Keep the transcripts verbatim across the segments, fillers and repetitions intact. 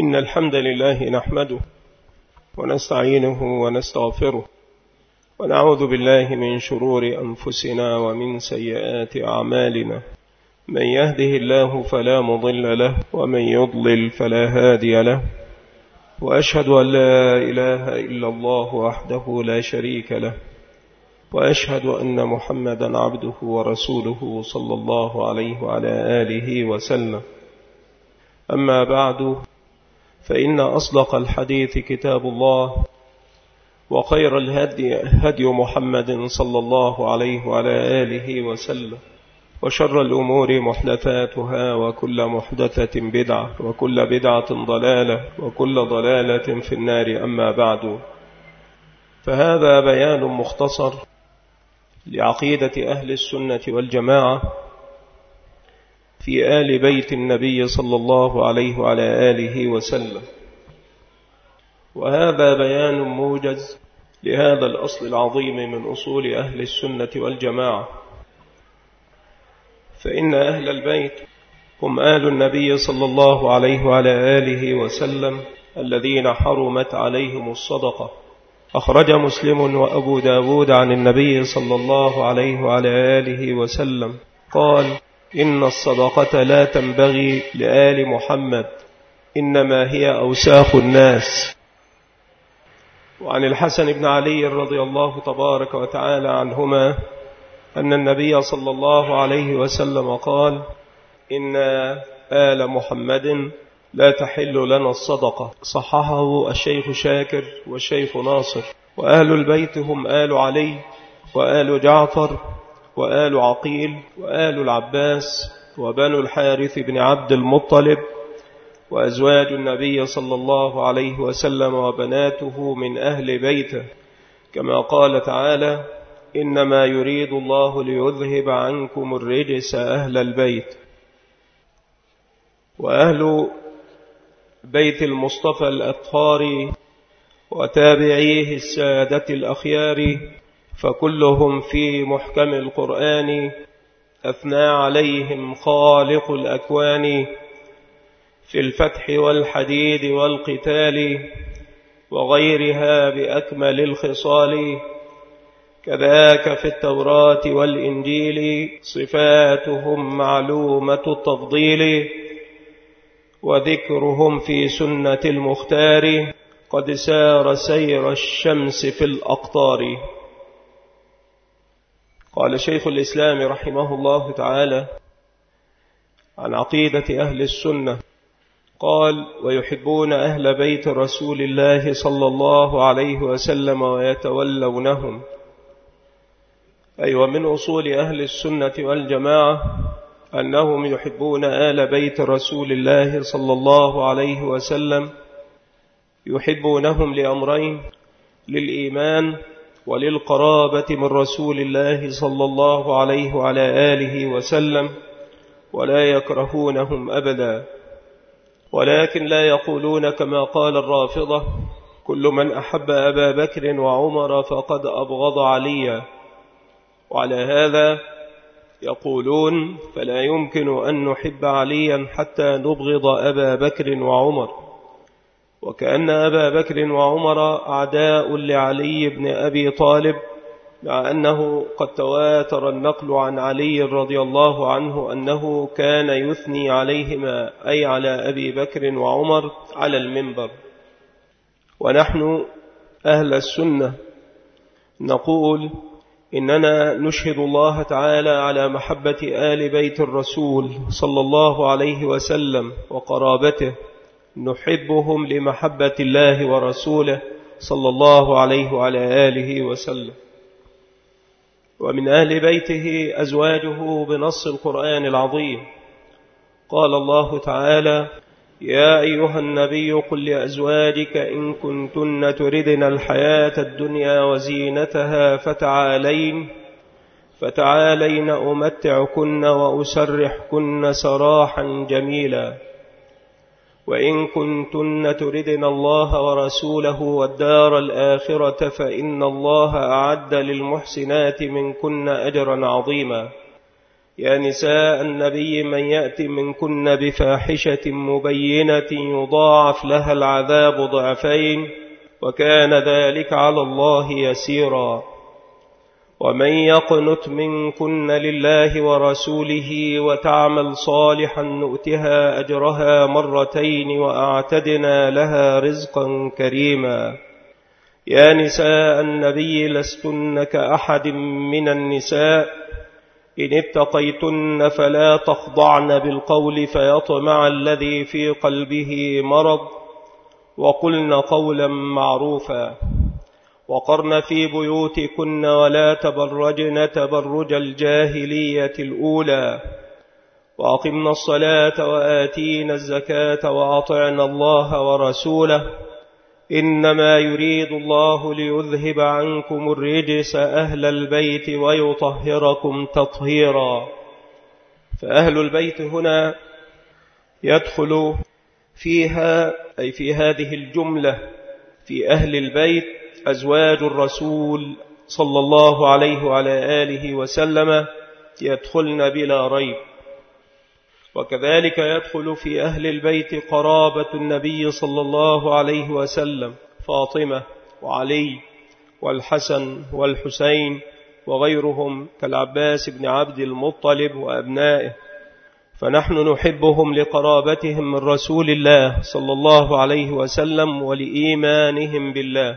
إن الحمد لله نحمده ونستعينه ونستغفره ونعوذ بالله من شرور أنفسنا ومن سيئات أعمالنا. من يهده الله فلا مضل له ومن يضلل فلا هادي له، وأشهد أن لا إله إلا الله وحده لا شريك له، وأشهد أن محمدا عبده ورسوله صلى الله عليه وعلى آله وسلم. أما بعد، فإن أصدق الحديث كتاب الله، وخير الهدي هدي محمد صلى الله عليه وعلى آله وسلم، وشر الأمور محدثاتها، وكل محدثة بدعة، وكل بدعة ضلالة، وكل ضلالة في النار. أما بعد، فهذا بيان مختصر لعقيدة أهل السنة والجماعة في آل بيت النبي صلى الله عليه وعلى آله وسلم، وهذا بيان موجز لهذا الأصل العظيم من أصول أهل السنة والجماعة. فإن أهل البيت هم آل النبي صلى الله عليه وعلى آله وسلم الذين حرمت عليهم الصدقة. أخرج مسلم وأبو داود عن النبي صلى الله عليه وعلى آله وسلم قال: إن الصدقة لا تنبغي لآل محمد، إنما هي أوساخ الناس. وعن الحسن بن علي رضي الله تبارك وتعالى عنهما أن النبي صلى الله عليه وسلم قال: إن آل محمد لا تحل لنا الصدقة. صححه الشيخ شاكر والشيخ ناصر. وآل البيت هم آل علي وآل جعفر وآل عقيل وآل العباس وبنو الحارث بن عبد المطلب، وأزواج النبي صلى الله عليه وسلم وبناته من أهل بيته، كما قال تعالى: إنما يريد الله ليذهب عنكم الرجس أهل البيت. وأهل بيت المصطفى الأطهار وتابعيه السادة الأخيار، فكلهم في محكم القرآن أثنى عليهم خالق الأكوان، في الفتح والحديد والقتال وغيرها بأكمل الخصال. كذاك في التوراة والإنجيل صفاتهم معلومة التفضيل، وذكرهم في سنة المختار قد سار سير الشمس في الأقطار. قال شيخ الإسلام رحمه الله تعالى عن عقيدة أهل السنة، قال: ويحبون أهل بيت رسول الله صلى الله عليه وسلم ويتولونهم. أي ومن أصول أهل السنة والجماعة أنهم يحبون آل بيت رسول الله صلى الله عليه وسلم، يحبونهم لأمرين: للإيمان وللقرابة من رسول الله صلى الله عليه وعلى آله وسلم، ولا يكرهونهم أبدا. ولكن لا يقولون كما قال الرافضة: كل من أحب أبا بكر وعمر فقد أبغض عليا. وعلى هذا يقولون: فلا يمكن أن نحب عليا حتى نبغض أبا بكر وعمر، وكأن أبا بكر وعمر أعداء لعلي بن أبي طالب، مع أنه قد تواتر النقل عن علي رضي الله عنه أنه كان يثني عليهما، أي على أبي بكر وعمر، على المنبر. ونحن أهل السنة نقول إننا نشهد الله تعالى على محبة آل بيت الرسول صلى الله عليه وسلم وقرابته، نحبهم لمحبة الله ورسوله صلى الله عليه وعلى آله وسلم. ومن أهل بيته أزواجه بنص القرآن العظيم. قال الله تعالى: يا أيها النبي قل لأزواجك إن كنتن تردن الحياة الدنيا وزينتها فتعالين فتعالين أمتعكن وأسرحكن سراحا جميلا، وإن كنتن تردن الله ورسوله والدار الآخرة فإن الله أعد للمحسنات منكن أجرا عظيما. يا نساء النبي من يأتي منكن بفاحشة مبينة يضاعف لها العذاب ضعفين وكان ذلك على الله يسيرا. ومن يقنت منكن لله ورسوله وتعمل صالحا نؤتها أجرها مرتين وأعتدنا لها رزقا كريما. يا نساء النبي لستن كأحد من النساء إن اتقيتن فلا تخضعن بالقول فيطمع الذي في قلبه مرض وقلن قولا معروفا. وقرن في بيوتكن ولا تبرجن تبرج الجاهلية الأولى وأقمنا الصلاة وآتينا الزكاة وأطعنا الله ورسوله إنما يريد الله ليذهب عنكم الرجس أهل البيت ويطهركم تطهيرا. فأهل البيت هنا يدخل فيها أي في هذه الجملة في أهل البيت أزواج الرسول صلى الله عليه وعلى آله وسلم يدخلن بلا ريب. وكذلك يدخل في أهل البيت قرابة النبي صلى الله عليه وسلم فاطمة وعلي والحسن والحسين وغيرهم كالعباس بن عبد المطلب وأبنائه، فنحن نحبهم لقرابتهم من رسول الله صلى الله عليه وسلم ولإيمانهم بالله.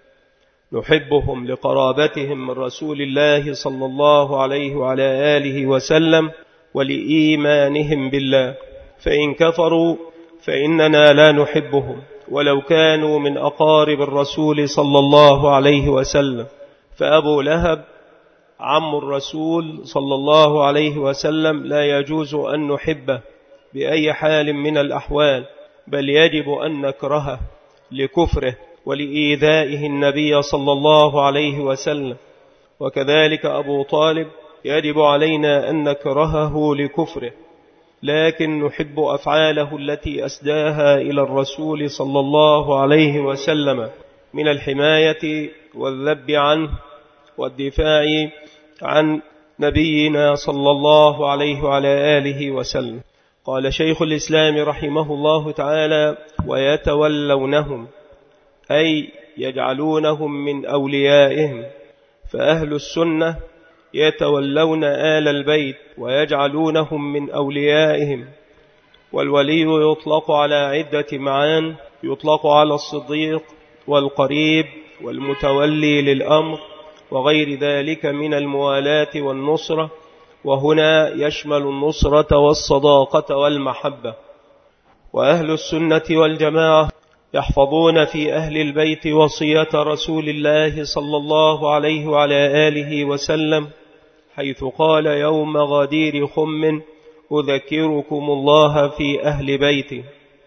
نحبهم لقرابتهم من رسول الله صلى الله عليه وعلى آله وسلم ولإيمانهم بالله، فإن كفروا فإننا لا نحبهم ولو كانوا من أقارب الرسول صلى الله عليه وسلم. فأبو لهب عم الرسول صلى الله عليه وسلم لا يجوز أن نحبه بأي حال من الأحوال، بل يجب أن نكرهه لكفره ولإيذائه النبي صلى الله عليه وسلم. وكذلك أبو طالب يجب علينا أن نكرهه لكفره، لكن نحب أفعاله التي أسداها إلى الرسول صلى الله عليه وسلم من الحماية والذب عنه والدفاع عن نبينا صلى الله عليه وعلى آله وسلم. قال شيخ الإسلام رحمه الله تعالى: ويتولونهم أي يجعلونهم من أوليائهم. فأهل السنة يتولون آل البيت ويجعلونهم من أوليائهم. والولي يطلق على عدة معان، يطلق على الصديق والقريب والمتولي للأمر وغير ذلك من الموالاة والنصرة، وهنا يشمل النصرة والصداقة والمحبة. وأهل السنة والجماعة يحفظون في أهل البيت وصية رسول الله صلى الله عليه وعلى آله وسلم، حيث قال: يوم غدير خم أذكركم الله في أهل بيتي.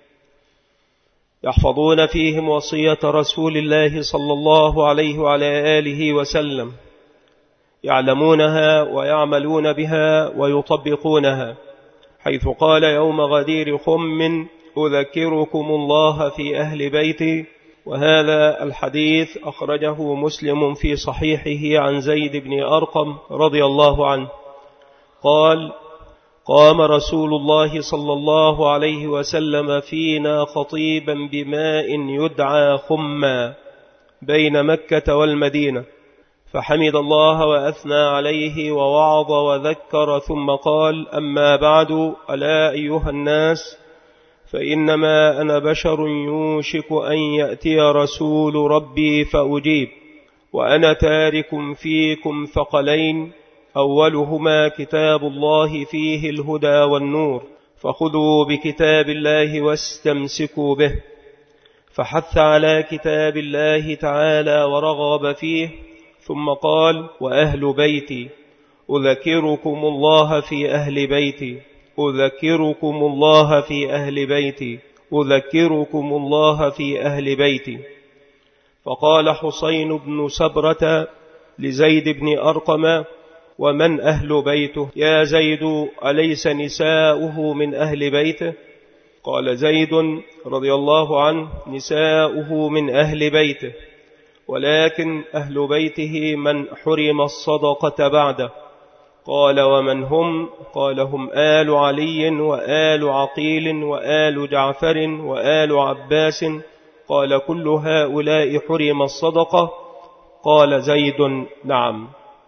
يحفظون فيهم وصية رسول الله صلى الله عليه وعلى آله وسلم، يعلمونها ويعملون بها ويطبقونها، حيث قال: يوم غدير خم أذكركم الله في أهل بيتي. وهذا الحديث أخرجه مسلم في صحيحه عن زيد بن أرقم رضي الله عنه قال: قام رسول الله صلى الله عليه وسلم فينا خطيبا بماء يدعى خما بين مكة والمدينة، فحمد الله وأثنى عليه ووعظ وذكر، ثم قال: أما بعد، ألا أيها الناس، فإنما أنا بشر يوشك أن يأتي رسول ربي فأجيب، وأنا تارك فيكم ثقلين، أولهما كتاب الله فيه الهدى والنور، فخذوا بكتاب الله واستمسكوا به. فحث على كتاب الله تعالى ورغب فيه، ثم قال: وأهل بيتي أذكركم الله في أهل بيتي أذكركم الله في أهل بيتي أذكركم الله في أهل بيتي. فقال حسين بن سبرة لزيد بن أرقم: ومن أهل بيته يا زيد؟ أليس نساؤه من أهل بيته؟ قال زيد رضي الله عنه: نساؤه من أهل بيته، ولكن أهل بيته من حرم الصدقة بعده، قال ومن هم؟ قال هم آل علي وآل عقيل وآل جعفر وآل عباس. قال كل هؤلاء حرم الصدقة؟ قال زيد نعم.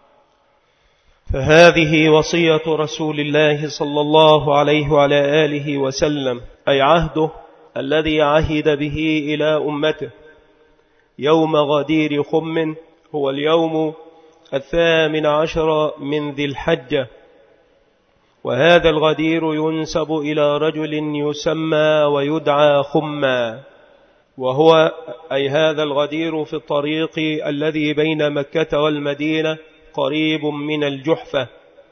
فهذه وصية رسول الله صلى الله عليه وعلى آله وسلم، أي عهده الذي عهد به إلى أمته يوم غدير خم، هو اليوم الثامن عشر من ذي الحجة. وهذا الغدير ينسب إلى رجل يسمى ويدعى خما، وهو أي هذا الغدير في الطريق الذي بين مكة والمدينة قريب من الجحفة.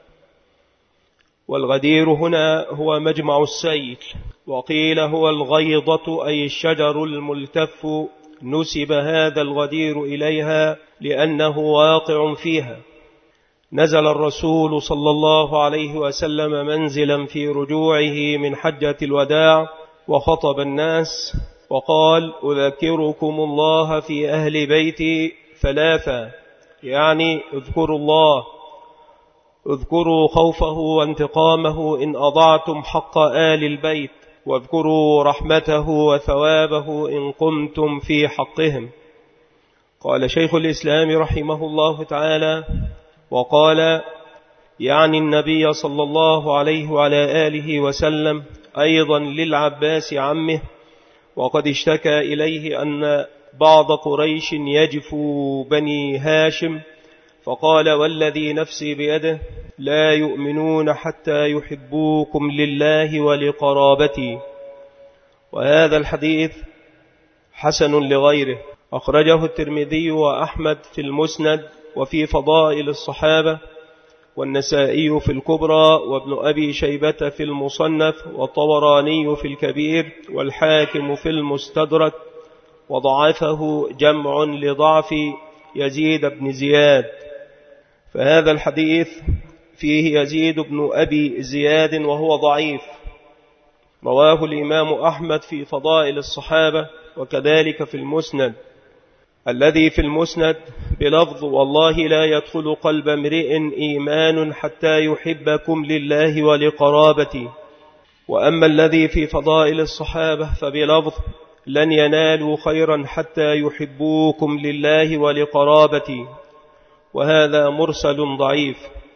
والغدير هنا هو مجمع السيل، وقيل هو الغيضة أي الشجر الملتف، نسب هذا الغدير إليها لأنه واقع فيها. نزل الرسول صلى الله عليه وسلم منزلا في رجوعه من حجة الوداع وخطب الناس وقال: أذكركم الله في أهل بيتي ثلاثة، يعني اذكروا الله، اذكروا خوفه وانتقامه إن أضعتم حق آل البيت، واذكروا رحمته وثوابه إن قمتم في حقهم. قال شيخ الإسلام رحمه الله تعالى: وقال يعني النبي صلى الله عليه وعلى آله وسلم أيضا للعباس عمه، وقد اشتكى إليه أن بعض قريش يجفو بني هاشم، فقال: والذي نفسي بيده لا يؤمنون حتى يحبوكم لله ولقرابتي. وهذا الحديث حسن لغيره، أخرجه الترمذي وأحمد في المسند وفي فضائل الصحابة، والنسائي في الكبرى، وابن أبي شيبة في المصنف، والطبراني في الكبير، والحاكم في المستدرك، وضعفه جمع لضعف يزيد بن زياد. فهذا الحديث فيه يزيد بن أبي زياد وهو ضعيف، رواه الإمام أحمد في فضائل الصحابة، وكذلك في المسند. الذي في المسند بلفظ: والله لا يدخل قلب امرئ إيمان حتى يحبكم لله ولقرابتي. وأما الذي في فضائل الصحابة فبلفظ: لن ينالوا خيرا حتى يحبوكم لله ولقرابتي، وهذا مرسل ضعيف.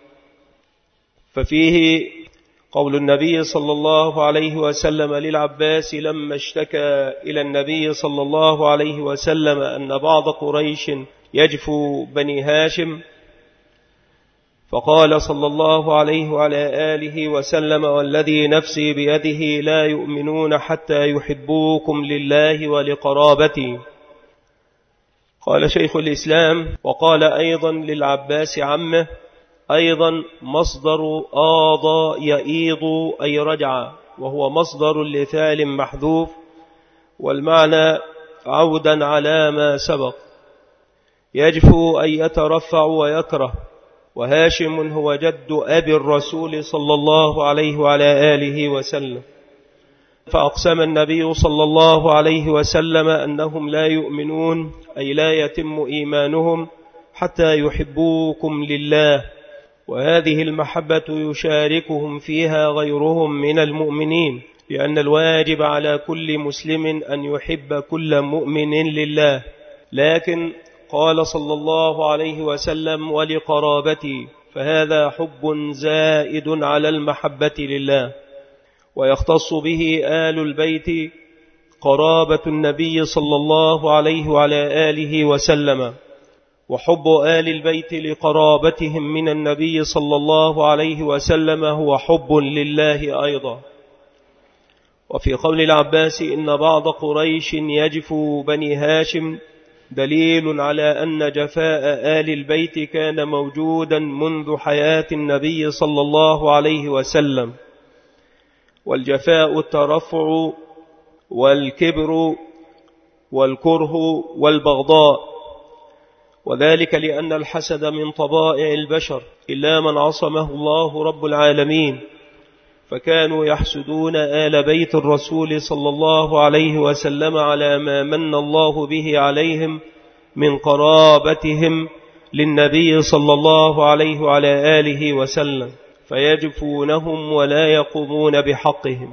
ففيه قول النبي صلى الله عليه وسلم للعباس لما اشتكى إلى النبي صلى الله عليه وسلم أن بعض قريش يجفو بني هاشم، فقال صلى الله عليه وعلى آله وسلم: والذي نفسي بيده لا يؤمنون حتى يحبوكم لله ولقرابتي. قال شيخ الإسلام: وقال أيضا للعباس عمه، أيضا مصدر آضى يئيض أي رجع، وهو مصدر لفعل محذوف، والمعنى عودا على ما سبق. يجفو أي يترفع ويكره. وهاشم هو جد أبي الرسول صلى الله عليه وعلى آله وسلم. فأقسم النبي صلى الله عليه وسلم أنهم لا يؤمنون، أي لا يتم إيمانهم حتى يحبوكم لله، وهذه المحبة يشاركهم فيها غيرهم من المؤمنين، لأن الواجب على كل مسلم أن يحب كل مؤمن لله. لكن قال صلى الله عليه وسلم: ولقرابتي، فهذا حب زائد على المحبة لله، ويختص به آل البيت قرابة النبي صلى الله عليه وعلى آله وسلم. وحب آل البيت لقرابتهم من النبي صلى الله عليه وسلم هو حب لله أيضا. وفي قول العباس إن بعض قريش يجفو بني هاشم دليل على أن جفاء آل البيت كان موجودا منذ حياة النبي صلى الله عليه وسلم. والجفاء الترفع والكبر والكره والبغضاء، وذلك لأن الحسد من طبائع البشر إلا من عصمه الله رب العالمين، فكانوا يحسدون آل بيت الرسول صلى الله عليه وسلم على ما من الله به عليهم من قرابتهم للنبي صلى الله عليه وعلى آله وسلم فيجفونهم ولا يقومون بحقهم.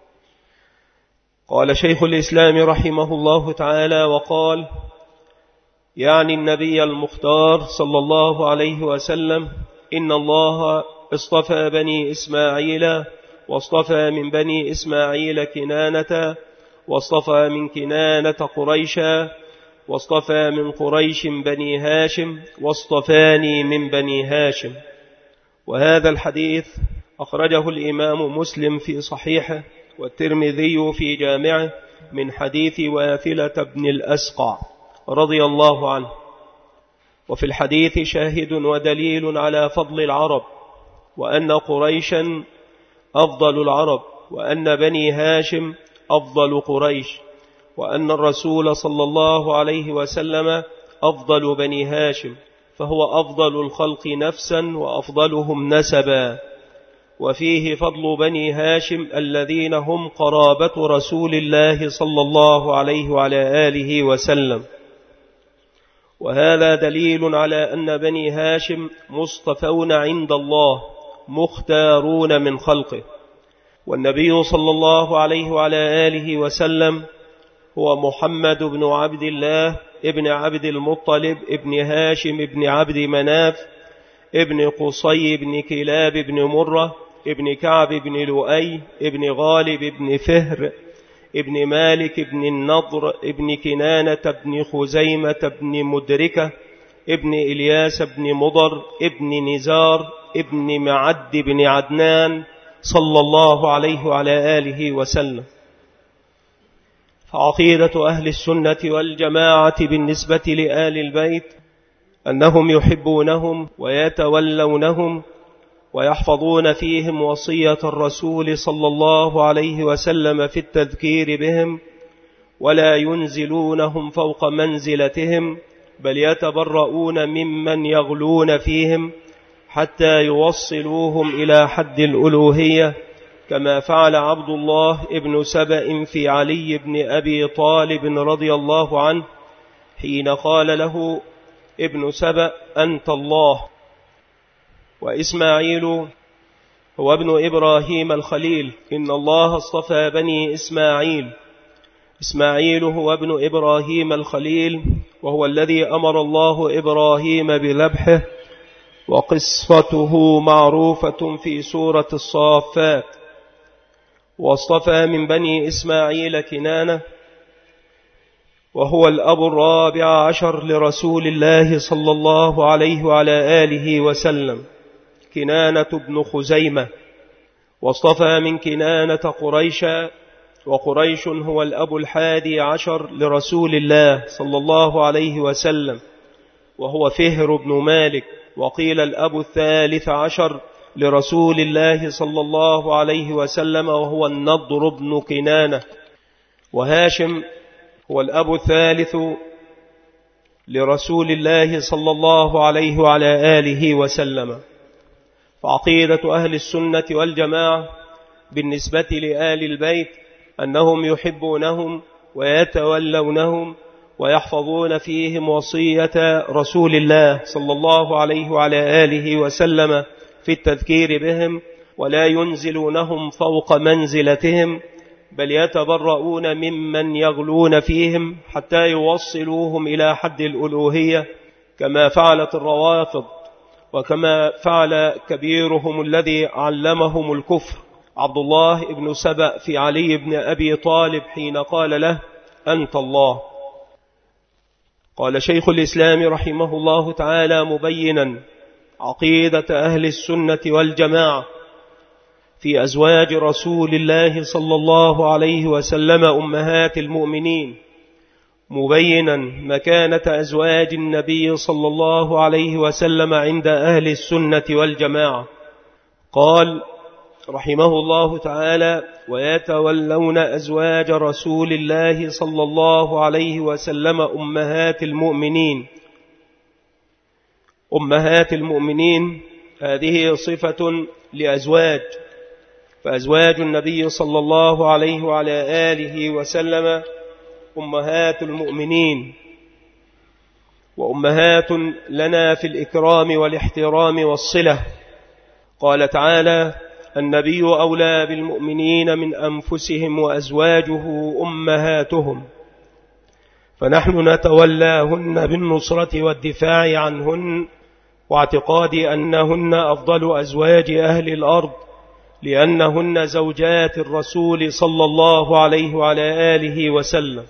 قال شيخ الإسلام رحمه الله تعالى وقال: يعني النبي المختار صلى الله عليه وسلم: إن الله اصطفى بني إسماعيل، واصطفى من بني إسماعيل كنانة، واصطفى من كنانة قريشا، واصطفى من قريش بني هاشم، واصطفاني من بني هاشم. وهذا الحديث أخرجه الإمام مسلم في صحيحه، والترمذي في جامعه، من حديث واثلة بن الأسقع رضي الله عنه. وفي الحديث شاهد ودليل على فضل العرب، وأن قريشا أفضل العرب، وأن بني هاشم أفضل قريش، وأن الرسول صلى الله عليه وسلم أفضل بني هاشم، فهو أفضل الخلق نفسا وأفضلهم نسبا. وفيه فضل بني هاشم الذين هم قرابة رسول الله صلى الله عليه وعلى آله وسلم. وهذا دليل على أن بني هاشم مصطفون عند الله، مختارون من خلقه. والنبي صلى الله عليه وعلى آله وسلم هو محمد بن عبد الله ابن عبد المطلب ابن هاشم ابن عبد مناف ابن قصي ابن كلاب ابن مرة ابن كعب ابن لؤي ابن غالب ابن فهر ابن مالك ابن النضر ابن كنانة ابن خزيمة ابن مدركة ابن إلياس ابن مضر ابن نزار ابن معد ابن عدنان صلى الله عليه وعلى آله وسلم. فعقيدة أهل السنة والجماعة بالنسبة لآل البيت أنهم يحبونهم ويتولونهم ويحفظون فيهم وصية الرسول صلى الله عليه وسلم في التذكير بهم، ولا ينزلونهم فوق منزلتهم، بل يتبرؤون ممن يغلون فيهم حتى يوصلوهم إلى حد الألوهية، كما فعل عبد الله ابن سبأ في علي بن أبي طالب رضي الله عنه حين قال له ابن سبأ: أنت الله. وإسماعيل هو ابن إبراهيم الخليل، إن الله اصطفى بني إسماعيل. إسماعيل هو ابن إبراهيم الخليل، وهو الذي أمر الله إبراهيم بذبحه، وقصته معروفة في سورة الصافات. واصطفى من بني إسماعيل كنانة، وهو الأب الرابع عشر لرسول الله صلى الله عليه وعلى آله وسلم، كنانة بن خزيمة. واصطفى من كنانة قريشا، وقريش هو الأب الحادي عشر لرسول الله صلى الله عليه وسلم، وهو فهر بن مالك. وقيل الأب الثالث عشر لرسول الله صلى الله عليه وسلم، وهو النضر بن كنانة. وهاشم هو الأب الثالث لرسول الله صلى الله عليه وعلى آله وسلم. فعقيدة أهل السنة والجماعة بالنسبة لآل البيت أنهم يحبونهم ويتولونهم ويحفظون فيهم وصية رسول الله صلى الله عليه وعلى آله وسلم في التذكير بهم، ولا ينزلونهم فوق منزلتهم، بل يتبرؤون ممن يغلون فيهم حتى يوصلوهم إلى حد الألوهية، كما فعلت الروافض، وكما فعل كبيرهم الذي علمهم الكفر عبد الله بن سبأ في علي بن أبي طالب حين قال له: أنت الله. قال شيخ الإسلام رحمه الله تعالى مبينا عقيدة أهل السنة والجماعة في أزواج رسول الله صلى الله عليه وسلم أمهات المؤمنين، مبينا مكانة أزواج النبي صلى الله عليه وسلم عند أهل السنة والجماعة. قال رحمه الله تعالى: ويتولون أزواج رسول الله صلى الله عليه وسلم أمهات المؤمنين. أمهات المؤمنين هذه صفة لأزواج، فأزواج النبي صلى الله عليه وعلى آله وسلم أمهات المؤمنين. وأمهات لنا في الإكرام والاحترام والصلة. قال تعالى: النبي أولى بالمؤمنين من أنفسهم وأزواجه أمهاتهم، فنحن نتولاهن بالنصرة والدفاع عنهن، واعتقاد أنهن أفضل أزواج أهل الأرض، لأنهن زوجات الرسول صلى الله عليه وعلى آله وسلم،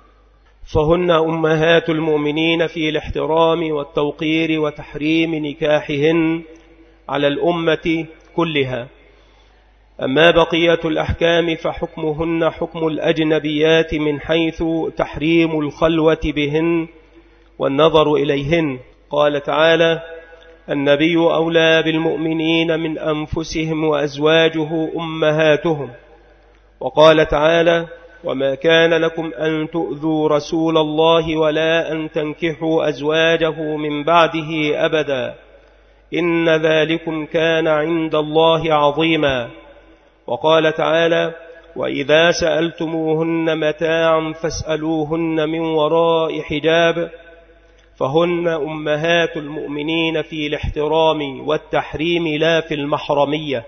فهن أمهات المؤمنين في الاحترام والتوقير وتحريم نكاحهن على الأمة كلها. أما بقية الأحكام فحكمهن حكم الأجنبيات من حيث تحريم الخلوة بهن والنظر إليهن. قال تعالى: النبي أولى بالمؤمنين من أنفسهم وأزواجه أمهاتهم. وقال تعالى: وما كان لكم أن تؤذوا رسول الله ولا أن تنكحوا أزواجه من بعده أبدا، إن ذلكم كان عند الله عظيما. وقال تعالى: وإذا سألتموهن متاعا فاسألوهن من وراء حجاب، فهن أمهات المؤمنين في الاحترام والتحريم لا في المحرمية.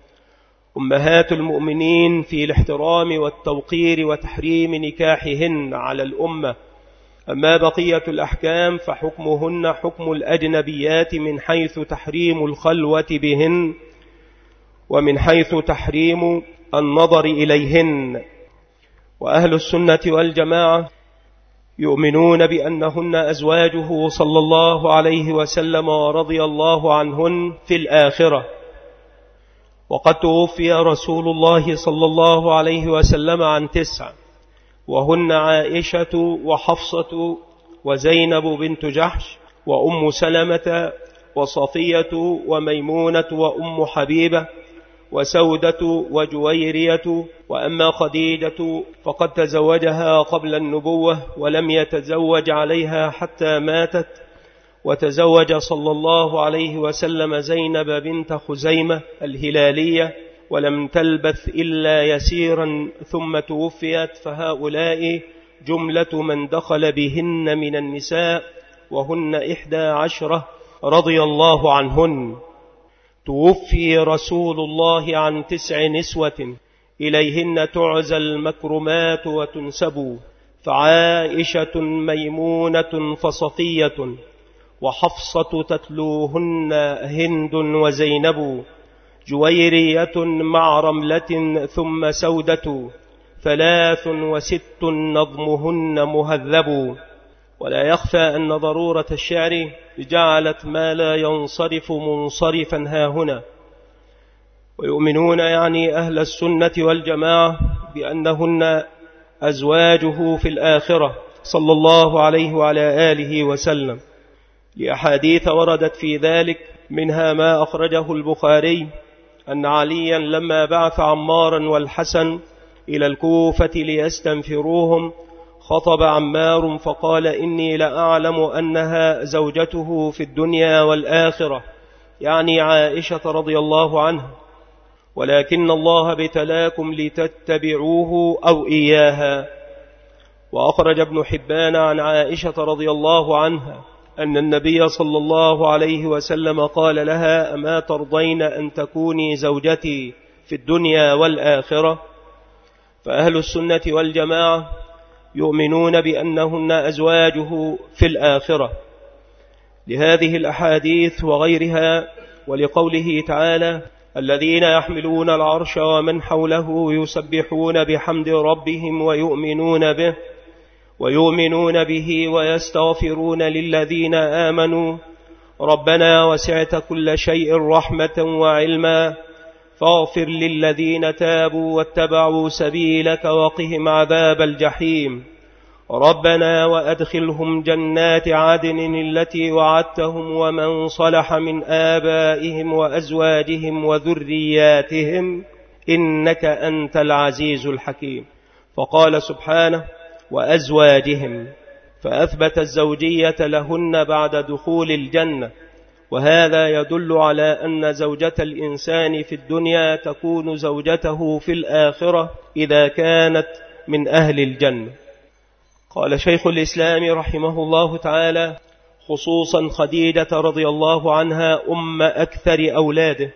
أمهات المؤمنين في الاحترام والتوقير وتحريم نكاحهن على الأمة. أما بقية الأحكام فحكمهن حكم الأجنبيات من حيث تحريم الخلوة بهن ومن حيث تحريم النظر إليهن. وأهل السنة والجماعة يؤمنون بأنهن أزواجه صلى الله عليه وسلم ورضي الله عنهن في الآخرة. وقد توفي رسول الله صلى الله عليه وسلم عن تسع، وهن عائشة وحفصة وزينب بنت جحش وأم سلمة وصفية وميمونة وأم حبيبة وسودة وجويرية. وأما خديجة فقد تزوجها قبل النبوة ولم يتزوج عليها حتى ماتت، وتزوج صلى الله عليه وسلم زينب بنت خزيمة الهلالية ولم تلبث إلا يسيرا ثم توفيت. فهؤلاء جملة من دخل بهن من النساء، وهن إحدى عشرة رضي الله عنهن. توفي رسول الله عن تسع نسوة إليهن تعزى المكرمات وتنسب، فعائشة ميمونة فصفية وحفصة تتلوهن هند وزينب، جويرية مع رملة ثم سودة، ثلاث وست نظمهن مهذب. ولا يخفى أن ضرورة الشعر جعلت ما لا ينصرف منصرفا هاهنا. ويؤمنون يعني أهل السنة والجماعة بأنهن أزواجه في الآخرة صلى الله عليه وعلى آله وسلم، لأحاديث وردت في ذلك، منها ما أخرجه البخاري أن عليا لما بعث عمارا والحسن إلى الكوفة ليستنفروهم خطب عمار فقال: إني لأعلم أنها زوجته في الدنيا والآخرة، يعني عائشة رضي الله عنها، ولكن الله ابتلاكم لتتبعوه أو إياها. وأخرج ابن حبان عن عائشة رضي الله عنها أن النبي صلى الله عليه وسلم قال لها: أما ترضين أن تكوني زوجتي في الدنيا والآخرة؟ فأهل السنة والجماعة يؤمنون بأنهن أزواجه في الآخرة لهذه الأحاديث وغيرها، ولقوله تعالى: الذين يحملون العرش ومن حوله يسبحون بحمد ربهم ويؤمنون به ويؤمنون به ويستغفرون للذين آمنوا ربنا وسعت كل شيء رحمة وعلما فاغفر للذين تابوا واتبعوا سبيلك وقهم عذاب الجحيم ربنا وأدخلهم جنات عدن التي وعدتهم ومن صلح من آبائهم وأزواجهم وذرياتهم إنك أنت العزيز الحكيم. فقال سبحانه: وأزواجهم، فأثبت الزوجية لهن بعد دخول الجنة، وهذا يدل على أن زوجة الإنسان في الدنيا تكون زوجته في الآخرة إذا كانت من أهل الجنة. قال شيخ الإسلام رحمه الله تعالى: خصوصا خديجة رضي الله عنها أم أكثر أولاده،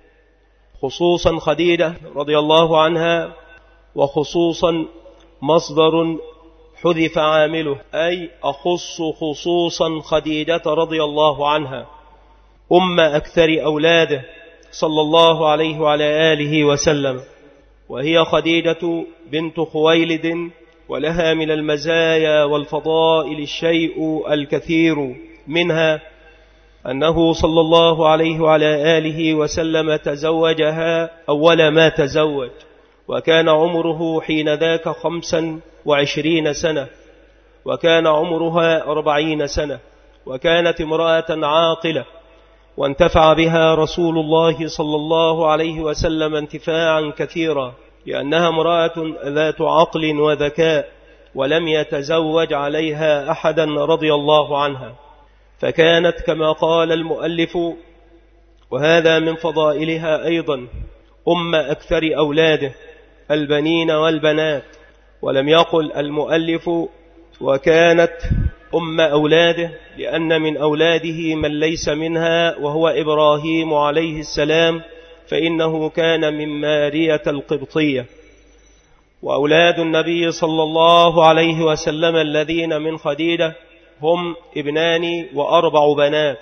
خصوصا خديجة رضي الله عنها، وخصوصا مصدر حذف عامله، أي أخص خصوصا خديجة رضي الله عنها أم أكثر أولاده صلى الله عليه وعلى آله وسلم. وهي خديجة بنت خويلد، ولها من المزايا والفضائل الشيء الكثير، منها أنه صلى الله عليه وعلى آله وسلم تزوجها أول ما تزوج، وكان عمره حين ذاك خمسا وعشرين سنة، وكان عمرها أربعين سنة، وكانت امرأة عاقلة، وانتفع بها رسول الله صلى الله عليه وسلم انتفاعا كثيرا، لأنها امرأة ذات عقل وذكاء، ولم يتزوج عليها أحدا رضي الله عنها، فكانت كما قال المؤلف، وهذا من فضائلها أيضا، أم أكثر أولاده البنين والبنات. ولم يقل المؤلف وكانت أم أولاده، لأن من أولاده من ليس منها، وهو إبراهيم عليه السلام، فإنه كان من مارية القبطية. وأولاد النبي صلى الله عليه وسلم الذين من خديجة هم ابنان وأربع بنات،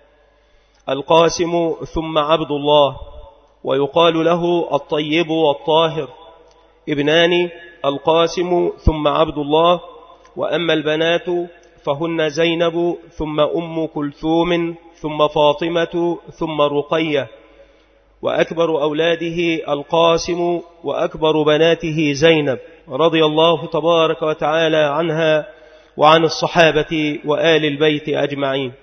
القاسم ثم عبد الله، ويقال له الطيب والطاهر، ابنان القاسم ثم عبد الله. وأما البنات فهن زينب ثم أم كلثوم ثم فاطمة ثم رقية، وأكبر أولاده القاسم، وأكبر بناته زينب رضي الله تبارك وتعالى عنها وعن الصحابة وآل البيت أجمعين.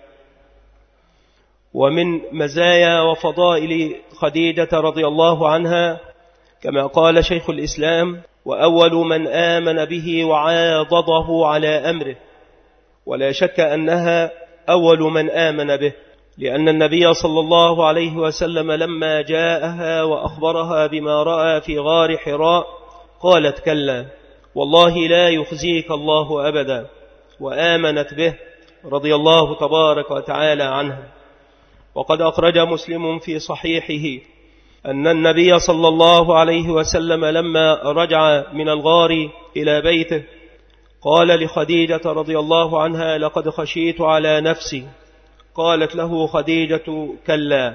ومن مزايا وفضائل خديجة رضي الله عنها كما قال شيخ الإسلام: وأول من آمن به وعاضده على أمره. ولا شك أنها أول من آمن به، لأن النبي صلى الله عليه وسلم لما جاءها وأخبرها بما رأى في غار حراء قالت: كلا والله لا يخزيك الله أبدا، وآمنت به رضي الله تبارك وتعالى عنها. وقد أخرج مسلم في صحيحه أن النبي صلى الله عليه وسلم لما رجع من الغار إلى بيته قال لخديجة رضي الله عنها: لقد خشيت على نفسي. قالت له خديجة: كلا.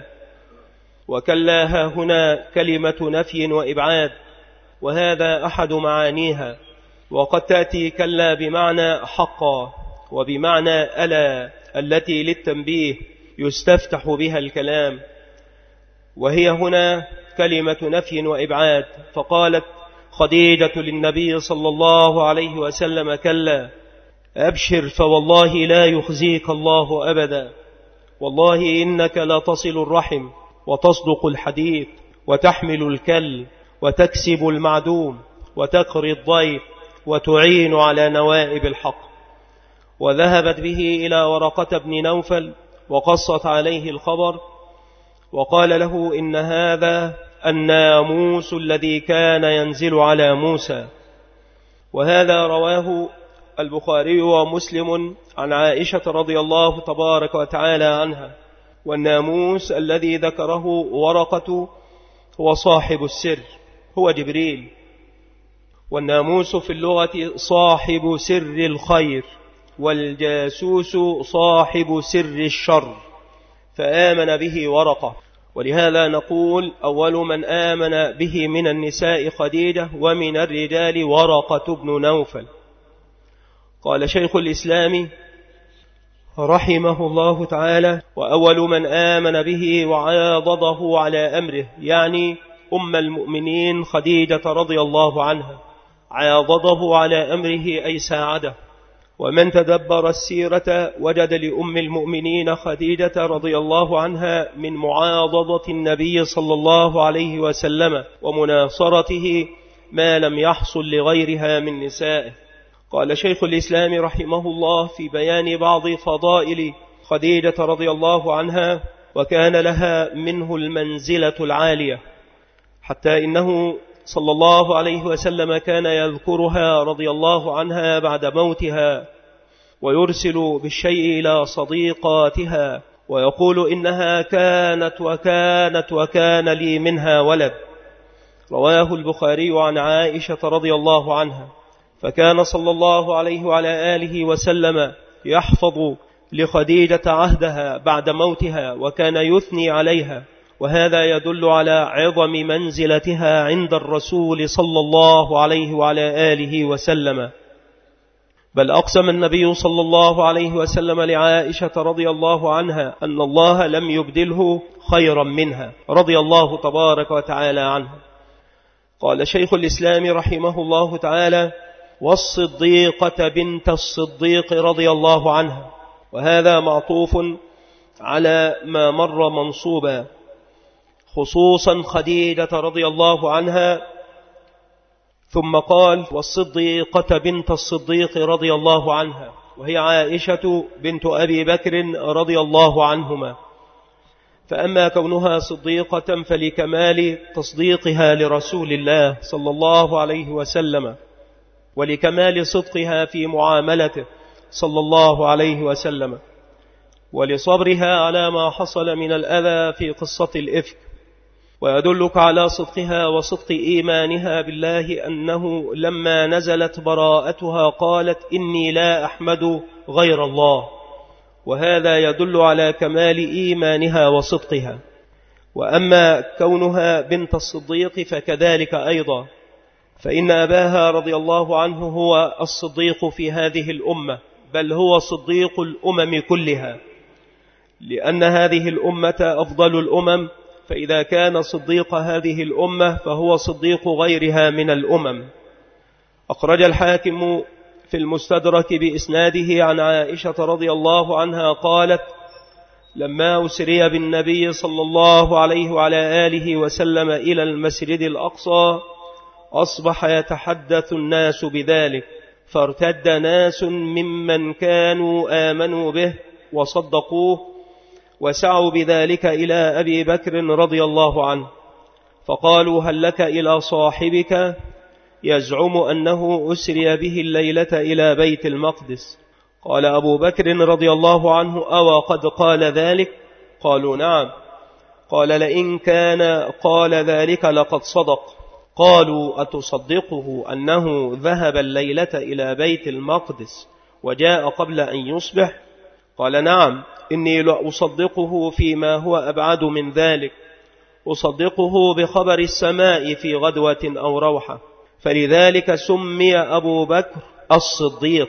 وكلاها هنا كلمة نفي وإبعاد، وهذا أحد معانيها. وقد تأتي كلا بمعنى حقا، وبمعنى ألا التي للتنبيه يستفتح بها الكلام، وهي هنا كلمة نفي وإبعاد. فقالت خديجة للنبي صلى الله عليه وسلم: كلا، أبشر فوالله لا يخزيك الله أبدا، والله إنك لا تصل الرحم وتصدق الحديث وتحمل الكل وتكسب المعدوم وتقري الضيف وتعين على نوائب الحق. وذهبت به إلى ورقة بن نوفل وقصت عليه الخبر، وقال له: إن هذا الناموس الذي كان ينزل على موسى. وهذا رواه البخاري ومسلم عن عائشة رضي الله تبارك وتعالى عنها. والناموس الذي ذكره ورقة هو صاحب السر، هو جبريل. والناموس في اللغة صاحب سر الخير، والجاسوس صاحب سر الشر، فآمن به ورقة. ولهذا نقول أول من آمن به من النساء خديجة، ومن الرجال ورقة بن نوفل. قال شيخ الإسلام رحمه الله تعالى: وأول من آمن به وعاضده على أمره، يعني أم المؤمنين خديجة رضي الله عنها. عاضده على أمره أي ساعده. ومن تدبر السيرة وجد لأم المؤمنين خديجة رضي الله عنها من معاضدة النبي صلى الله عليه وسلم ومناصرته ما لم يحصل لغيرها من نسائه. قال شيخ الإسلام رحمه الله في بيان بعض فضائل خديجة رضي الله عنها: وكان لها منه المنزلة العالية، حتى إنه صلى الله عليه وسلم كان يذكرها رضي الله عنها بعد موتها، ويرسل بالشيء إلى صديقاتها ويقول إنها كانت وكانت وكان لي منها ولد. رواه البخاري عن عائشة رضي الله عنها. فكان صلى الله عليه وعلى آله وسلم يحفظ لخديجة عهدها بعد موتها وكان يثني عليها، وهذا يدل على عظم منزلتها عند الرسول صلى الله عليه وعلى آله وسلم. بل أقسم النبي صلى الله عليه وسلم لعائشة رضي الله عنها أن الله لم يبدله خيرا منها رضي الله تبارك وتعالى عنها. قال شيخ الإسلام رحمه الله تعالى: والصديقة بنت الصديق رضي الله عنها، وهذا معطوف على ما مر منصوبا، خصوصا خديجة رضي الله عنها، ثم قال: والصديقة بنت الصديق رضي الله عنها، وهي عائشة بنت أبي بكر رضي الله عنهما. فأما كونها صديقة فلكمال تصديقها لرسول الله صلى الله عليه وسلم، ولكمال صدقها في معاملته صلى الله عليه وسلم، ولصبرها على ما حصل من الأذى في قصة الإفك. ويدلك على صدقها وصدق إيمانها بالله أنه لما نزلت براءتها قالت: إني لا أحمد غير الله، وهذا يدل على كمال إيمانها وصدقها. وأما كونها بنت الصديق فكذلك أيضا، فإن أباها رضي الله عنه هو الصديق في هذه الأمة، بل هو صديق الأمم كلها، لأن هذه الأمة أفضل الأمم، فإذا كان صديق هذه الأمة فهو صديق غيرها من الأمم. أخرج الحاكم في المستدرك بإسناده عن عائشة رضي الله عنها قالت: لما أسري بالنبي صلى الله عليه وعلى آله وسلم إلى المسجد الأقصى أصبح يتحدث الناس بذلك، فارتد ناس ممن كانوا آمنوا به وصدقوه وسعوا بذلك إلى أبي بكر رضي الله عنه، فقالوا: هل لك إلى صاحبك يزعم أنه أسري به الليلة إلى بيت المقدس؟ قال أبو بكر رضي الله عنه: أو قد قال ذلك؟ قالوا: نعم. قال: لئن كان قال ذلك لقد صدق. قالوا: أتصدقه أنه ذهب الليلة إلى بيت المقدس وجاء قبل أن يصبح؟ قال: نعم، إني لأصدقه فيما هو أبعد من ذلك، أصدقه بخبر السماء في غدوة أو روحة، فلذلك سمي أبو بكر الصديق.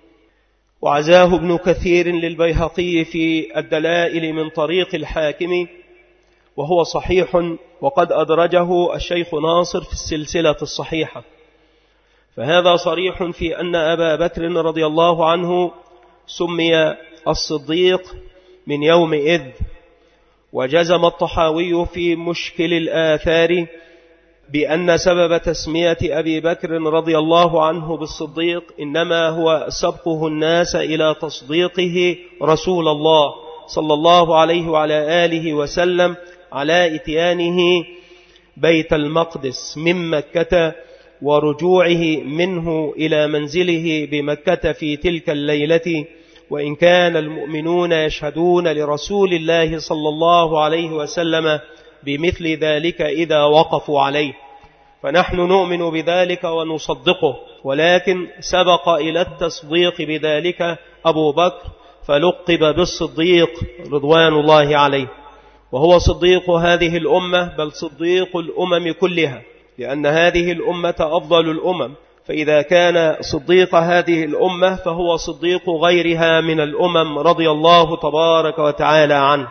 وعزاه ابن كثير للبيهقي في الدلائل من طريق الحاكم، وهو صحيح، وقد أدرجه الشيخ ناصر في السلسلة الصحيحة. فهذا صريح في أن أبا بكر رضي الله عنه سمي الصديق من يومئذ. وجزم الطحاوي في مشكل الآثار بأن سبب تسمية أبي بكر رضي الله عنه بالصديق إنما هو سبقه الناس إلى تصديقه رسول الله صلى الله عليه وعلى آله وسلم على إتيانه بيت المقدس من مكة، ورجوعه منه إلى منزله بمكة في تلك الليلة، وإن كان المؤمنون يشهدون لرسول الله صلى الله عليه وسلم بمثل ذلك إذا وقفوا عليه، فنحن نؤمن بذلك ونصدقه، ولكن سبق إلى التصديق بذلك أبو بكر فلقب بالصديق رضوان الله عليه، وهو صديق هذه الأمة، بل صديق الأمم كلها، لأن هذه الأمة أفضل الأمم، فإذا كان صديق هذه الأمة فهو صديق غيرها من الأمم رضي الله تبارك وتعالى عنه.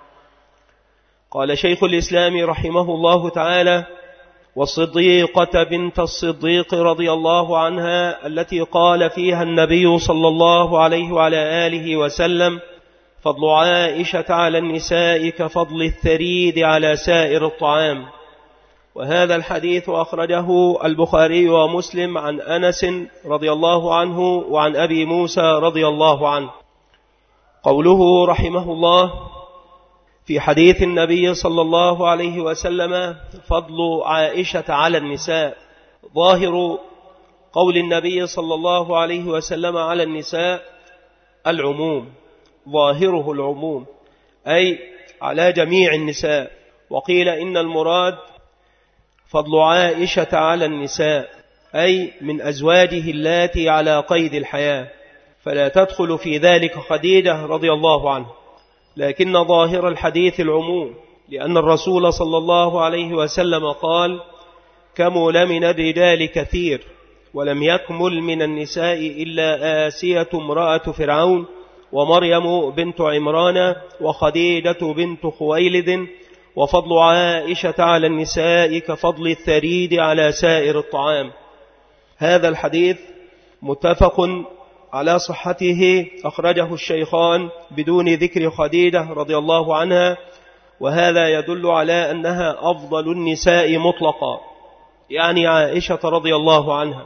قال شيخ الإسلام رحمه الله تعالى: والصديقة بنت الصديق رضي الله عنها التي قال فيها النبي صلى الله عليه وعلى آله وسلم: فضل عائشة على النساء كفضل الثريد على سائر الطعام. وهذا الحديث أخرجه البخاري ومسلم عن أنس رضي الله عنه وعن أبي موسى رضي الله عنه. قوله رحمه الله في حديث النبي صلى الله عليه وسلم: فضل عائشة على النساء، ظاهر قول النبي صلى الله عليه وسلم على النساء العموم، ظاهره العموم، أي على جميع النساء. وقيل إن المراد فضل عائشة على النساء، أي من أزواجه اللاتي على قيد الحياة، فلا تدخل في ذلك خديجة رضي الله عنها، لكن ظاهر الحديث العموم، لأن الرسول صلى الله عليه وسلم قال: كمل من الرجال كثير ولم يكمل من النساء إلا آسية امرأة فرعون ومريم بنت عمران وخديجة بنت خويلد، وفضل عائشة على النساء كفضل الثريد على سائر الطعام. هذا الحديث متفق على صحته، أخرجه الشيخان بدون ذكر خديجة رضي الله عنها، وهذا يدل على أنها أفضل النساء مطلقا، يعني عائشة رضي الله عنها.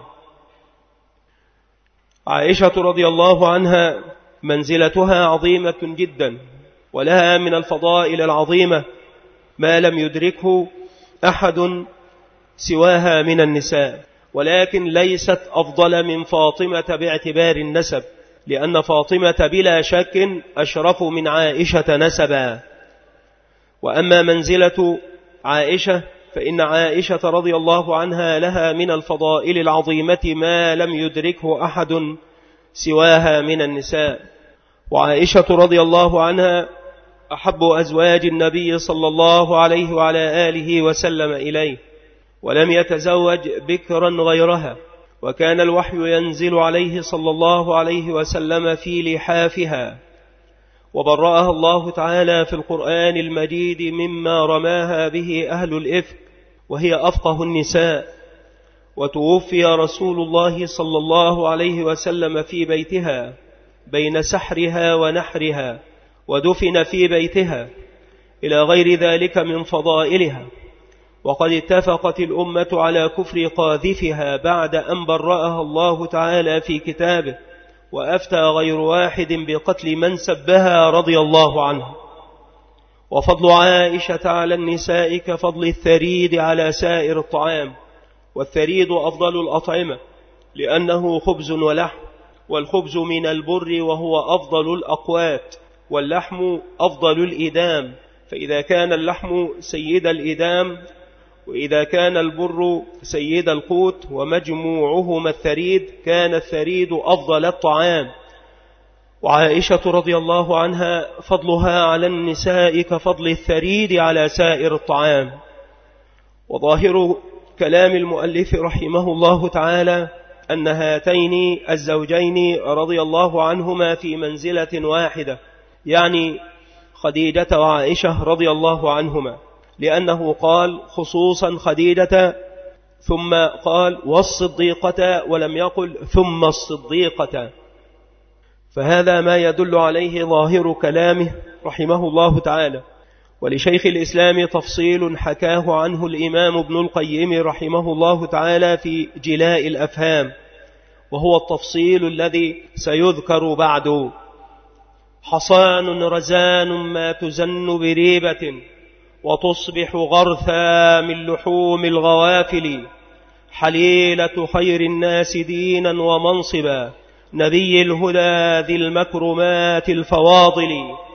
عائشة رضي الله عنها منزلتها عظيمة جدا، ولها من الفضائل العظيمة ما لم يدركه أحد سواها من النساء، ولكن ليست أفضل من فاطمة باعتبار النسب، لأن فاطمة بلا شك أشرف من عائشة نسبا. وأما منزلة عائشة فإن عائشة رضي الله عنها لها من الفضائل العظيمة ما لم يدركه أحد سواها من النساء. وعائشة رضي الله عنها أحب أزواج النبي صلى الله عليه وعلى آله وسلم إليه، ولم يتزوج بكرا غيرها، وكان الوحي ينزل عليه صلى الله عليه وسلم في لحافها، وبرأها الله تعالى في القرآن المجيد مما رماها به أهل الإفك، وهي أفقه النساء. وتوفي رسول الله صلى الله عليه وسلم في بيتها بين سحرها ونحرها، ودفن في بيتها، إلى غير ذلك من فضائلها. وقد اتفقت الأمة على كفر قاذفها بعد أن برأها الله تعالى في كتابه، وأفتى غير واحد بقتل من سبها رضي الله عنه. وفضل عائشة على النساء كفضل الثريد على سائر الطعام، والثريد أفضل الأطعمة لأنه خبز ولحم، والخبز من البر وهو أفضل الأقوات، واللحم أفضل الإدام، فإذا كان اللحم سيد الإدام وإذا كان البر سيد القوت ومجموعهما الثريد، كان الثريد أفضل الطعام. وعائشة رضي الله عنها فضلها على النساء كفضل الثريد على سائر الطعام. وظاهر كلام المؤلف رحمه الله تعالى أن هاتين الزوجين رضي الله عنهما في منزلة واحدة، يعني خديجة وعائشة رضي الله عنهما، لأنه قال خصوصا خديجة ثم قال والصديقة ولم يقل ثم الصديقة، فهذا ما يدل عليه ظاهر كلامه رحمه الله تعالى. ولشيخ الإسلام تفصيل حكاه عنه الإمام ابن القيم رحمه الله تعالى في جلاء الأفهام، وهو التفصيل الذي سيذكر بعد: حصان رزان ما تزن بريبة، وتصبح غرثا من لحوم الغوافل، حليلة خير الناس دينا ومنصبا، نبي الهدى ذي المكرمات الفواضل،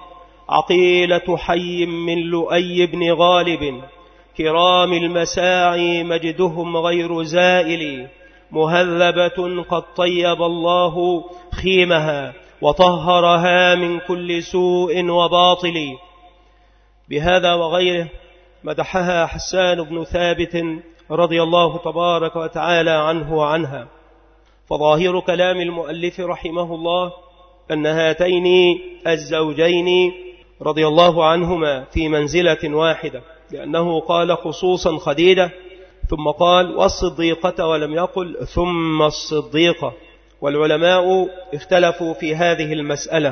عقيلة حي من لؤي بن غالب، كرام المساعي مجدهم غير زائل، مهذبة قد طيب الله خيمها، وطهرها من كل سوء وباطل. بهذا وغيره مدحها حسان بن ثابت رضي الله تبارك وتعالى عنه وعنها. فظاهر كلام المؤلف رحمه الله أن هاتين الزوجين رضي الله عنهما في منزلة واحدة، لأنه قال خصوصا خديجة ثم قال والصديقة ولم يقل ثم الصديقة. والعلماء اختلفوا في هذه المسألة،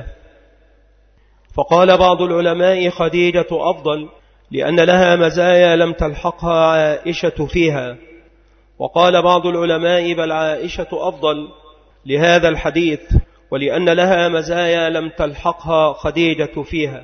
فقال بعض العلماء خديجة أفضل لأن لها مزايا لم تلحقها عائشة فيها، وقال بعض العلماء بل عائشة أفضل لهذا الحديث ولأن لها مزايا لم تلحقها خديجة فيها.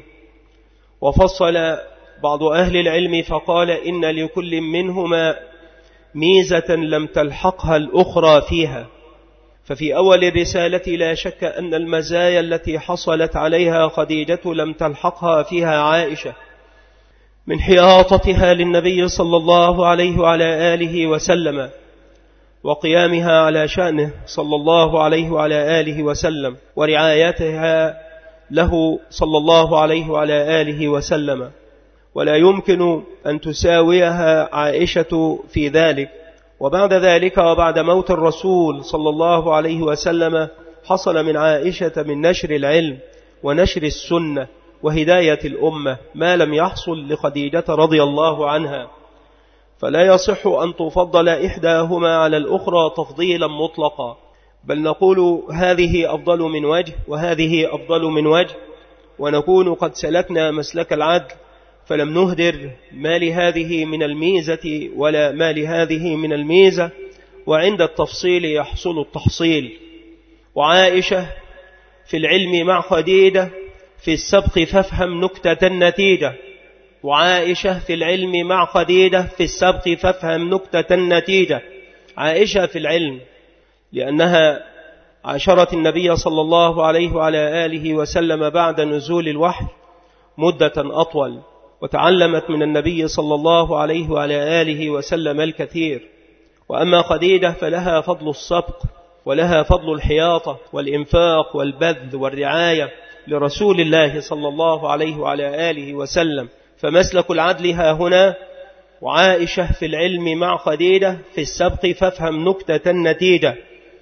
وفصل بعض أهل العلم فقال إن لكل منهما ميزة لم تلحقها الأخرى فيها، ففي أول الرسالة لا شك أن المزايا التي حصلت عليها خديجة لم تلحقها فيها عائشة، من حياطتها للنبي صلى الله عليه وعلى آله وسلم، وقيامها على شأنه صلى الله عليه وعلى آله وسلم، ورعايتها له صلى الله عليه وعلى آله وسلم. ولا يمكن أن تساويها عائشة في ذلك. وبعد ذلك وبعد موت الرسول صلى الله عليه وسلم حصل من عائشة من نشر العلم ونشر السنة وهداية الأمة ما لم يحصل لخديجة رضي الله عنها، فلا يصح أن تفضل إحداهما على الأخرى تفضيلا مطلقا، بل نقول هذه أفضل من وجه وهذه أفضل من وجه، ونكون قد سلكنا مسلك العدل فلم نهدر ما لهذه من الميزة ولا ما لهذه من الميزة، وعند التفصيل يحصل التحصيل. وعائشة في العلم مع خديجة في السبق فافهم نكتة النتيجة. وعائشة في العلم مع خديجة في السبق فافهم نكتة النتيجة. عائشة في العلم لأنها عاشرت النبي صلى الله عليه وعلى آله وسلم بعد نزول الوحي مدة أطول، وتعلمت من النبي صلى الله عليه وعلى آله وسلم الكثير. وأما خديجة فلها فضل السبق ولها فضل الحياطة والإنفاق والبذل والرعاية لرسول الله صلى الله عليه وعلى آله وسلم، فمسلك العدل ها هنا. وعائشة في العلم مع خديجة في السبق فافهم نكتة النتيجة،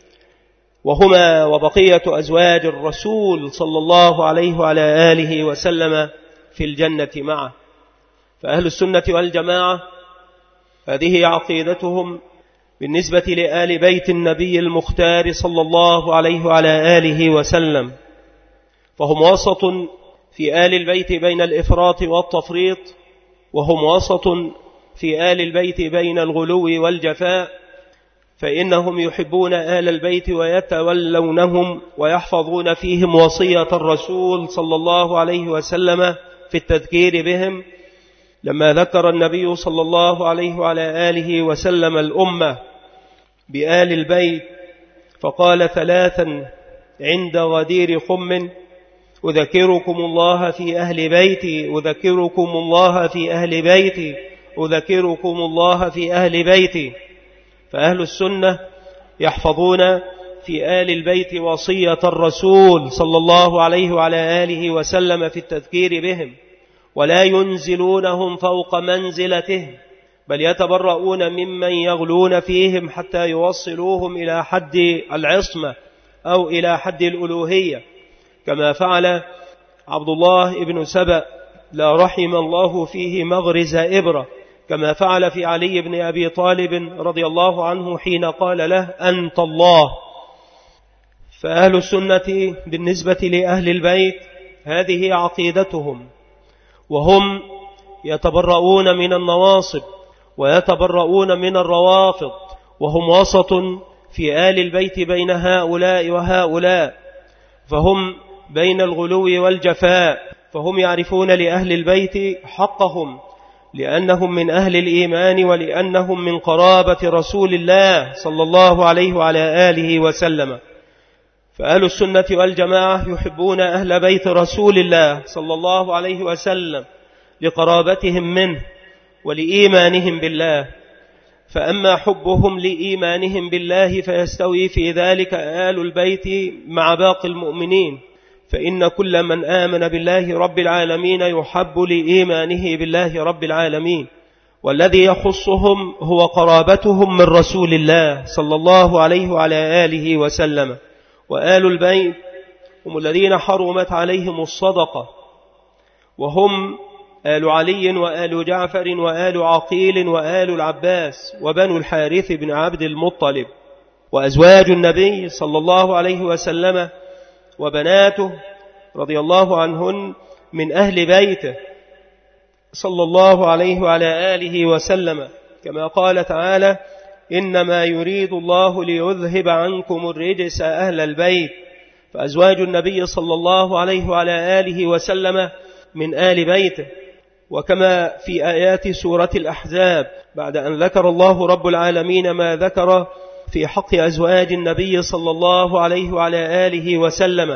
وهما وبقية أزواج الرسول صلى الله عليه وعلى آله وسلم في الجنة معه. فأهل السنة والجماعة هذه عقيدتهم بالنسبة لآل بيت النبي المختار صلى الله عليه وعلى آله وسلم، فهم وسط في آل البيت بين الإفراط والتفريط، وهم وسط في آل البيت بين الغلو والجفاء، فإنهم يحبون آل البيت ويتولونهم ويحفظون فيهم وصية الرسول صلى الله عليه وسلم في التذكير بهم، لما ذكر النبي صلى الله عليه وعلى آله وسلم الأمة بآل البيت فقال ثلاثا عند غدير خم: أذكركم الله في أهل بيتي، أذكركم الله في أهل بيتي، أذكركم الله في أهل بيتي. فأهل السنة يحفظون في آل البيت وصية الرسول صلى الله عليه وعلى آله وسلم في التذكير بهم، ولا ينزلونهم فوق منزلتهم، بل يتبرؤون ممن يغلون فيهم حتى يوصلوهم إلى حد العصمة أو إلى حد الألوهية، كما فعل عبد الله بن سبأ لا رحم الله فيه مغرز إبرة، كما فعل في علي بن أبي طالب رضي الله عنه حين قال له أنت الله. فأهل السنة بالنسبة لأهل البيت هذه عقيدتهم، وهم يتبرؤون من النواصب ويتبرؤون من الروافض، وهم وسط في آل البيت بين هؤلاء وهؤلاء، فهم بين الغلو والجفاء، فهم يعرفون لأهل البيت حقهم لأنهم من أهل الإيمان ولأنهم من قرابة رسول الله صلى الله عليه وعلى آله وسلم. فأهل السنة والجماعة يحبون أهل بيت رسول الله صلى الله عليه وسلم لقرابتهم منه ولإيمانهم بالله. فأما حبهم لإيمانهم بالله فيستوي في ذلك آل البيت مع باقي المؤمنين، فإن كل من آمن بالله رب العالمين يحب لإيمانه بالله رب العالمين، والذي يخصهم هو قرابتهم من رسول الله صلى الله عليه وعلى آله وسلم. وآل البيت هم الذين حرمت عليهم الصدقة، وهم آل علي وآل جعفر وآل عقيل وآل العباس وبنو الحارث بن عبد المطلب، وأزواج النبي صلى الله عليه وسلم وبناته رضي الله عنهن من أهل بيته صلى الله عليه وعلى آله وسلم، كما قال تعالى إنما يريد الله ليذهب عنكم الرجس أهل البيت. فأزواج النبي صلى الله عليه وعلى آله وسلم من آل بيته. وكما في آيات سورة الأحزاب بعد أن ذكر الله رب العالمين ما ذكر في حق أزواج النبي صلى الله عليه وعلى آله وسلم.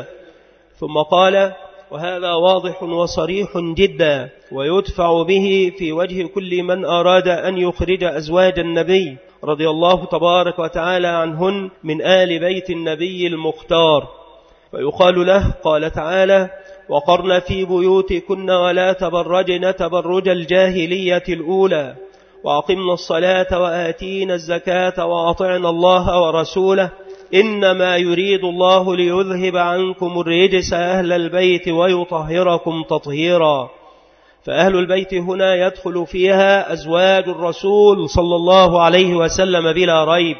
ثم قال: وهذا واضح وصريح جدا ويدفع به في وجه كل من أراد أن يخرج أزواج النبي رضي الله تبارك وتعالى عنهن من آل بيت النبي المختار. فيقال له: قال تعالى: وقرن في بيوتكن ولا تبرجن تبرج الجاهلية الأولى وأقمنا الصلاة وآتينا الزكاة وأطعنا الله ورسوله إنما يريد الله ليذهب عنكم الرجس أهل البيت ويطهركم تطهيرا. فأهل البيت هنا يدخل فيها أزواج الرسول صلى الله عليه وسلم بلا ريب،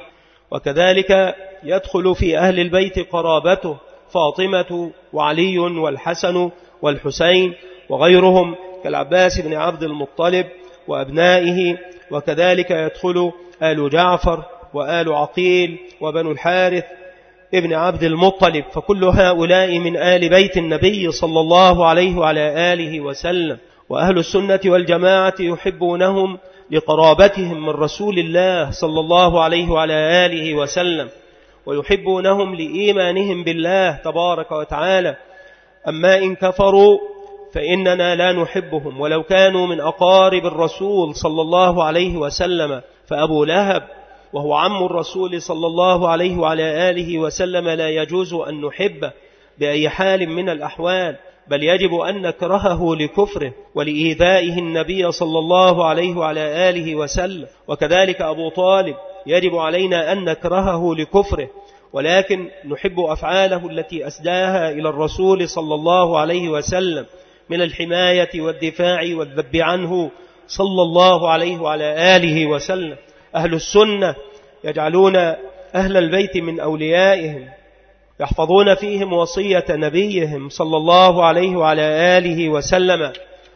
وكذلك يدخل في أهل البيت قرابته فاطمة وعلي والحسن والحسين وغيرهم كالعباس بن عبد المطلب وأبنائه، وكذلك يدخل آل جعفر وآل عقيل وبنو الحارث ابن عبد المطلب، فكل هؤلاء من آل بيت النبي صلى الله عليه وعلى آله وسلم. وأهل السنة والجماعة يحبونهم لقرابتهم من رسول الله صلى الله عليه وعلى آله وسلم، ويحبونهم لإيمانهم بالله تبارك وتعالى. أما إن كفروا فإننا لا نحبهم ولو كانوا من أقارب الرسول صلى الله عليه وسلم. فأبو لهب وهو عم الرسول صلى الله عليه وعلى آله وسلم لا يجوز أن نحبه بأي حال من الأحوال، بل يجب أن نكرهه لكفره ولإيذائه النبي صلى الله عليه وعلى آله وسلم. وكذلك أبو طالب يجب علينا أن نكرهه لكفره، ولكن نحب أفعاله التي أسداها إلى الرسول صلى الله عليه وسلم من الحماية والدفاع والذب عنه صلى الله عليه وعلى آله وسلم. أهل السنة يجعلون أهل البيت من أوليائهم، يحفظون فيهم وصية نبيهم صلى الله عليه وعلى آله وسلم،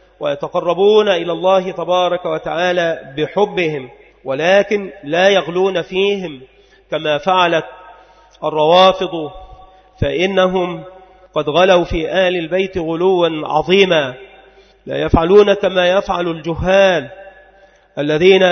ويتقربون إلى الله تبارك وتعالى بحبهم، ولكن لا يغلون فيهم كما فعلت الروافض، فإنهم قد غلوا في آل البيت غلوا عظيما. لا يفعلون كما يفعل الجهال الذين